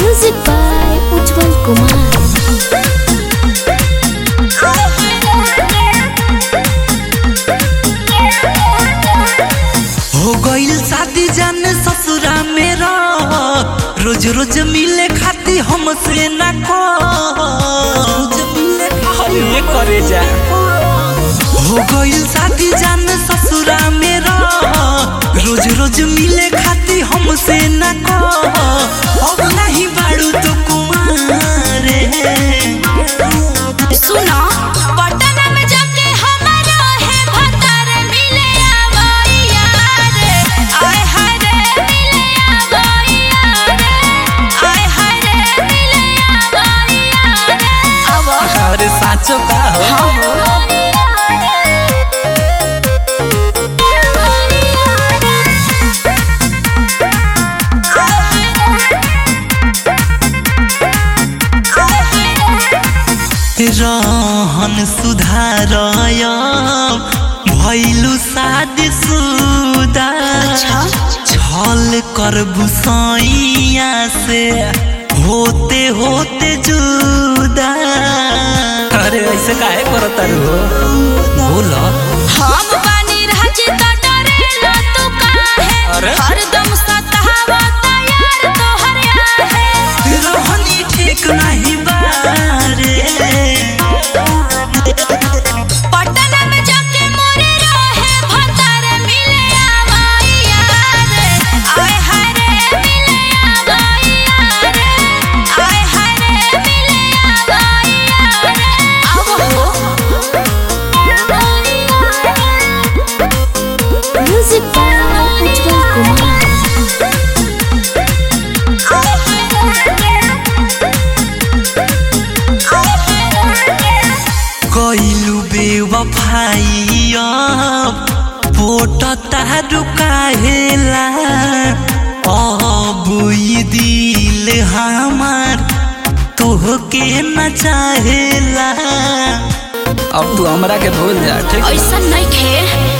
Music by Ujjwal Kumar. हो गईल शादी जान ससुरा मेरा रोज रोज मिले खाती हमसे ना को रोज मिले खाती करे जा। हो गईल शादी जान ससुरा मेरा रोज रोज मिले खाती हमसे ना को अब नहीं बाड़ू तो कुमारे सुनो पटना में जाके हमारा है भतार मिले आवई यार आय हाय रे मिले आवई यार आय हाय रे मिले आवई यार आवो अरे साचो का हो रहन सुधारय भइलु शादी सुदा छल करबु सैया से होते होते जुदा। अरे ऐसे काहे करता हो बोल हम बानी राजी त डरेला तू काहे हरदम सतावता यार तोहर आहे रहनी ठीक नहीं बारे पटना में जाके मोरे रहे भतार मिले आवई यार आय हाय रे मिले आवई यार आय हाय रे मिले आवई यार आवो म्यूजिक बाय उज्जवल कुमार। कइलु बेवफाई पोट तारु काहेला अब ई दिल हमार तोहके न चाहेला। अब तू हमरा के भूल जा ठीक ऐसा नहीं खे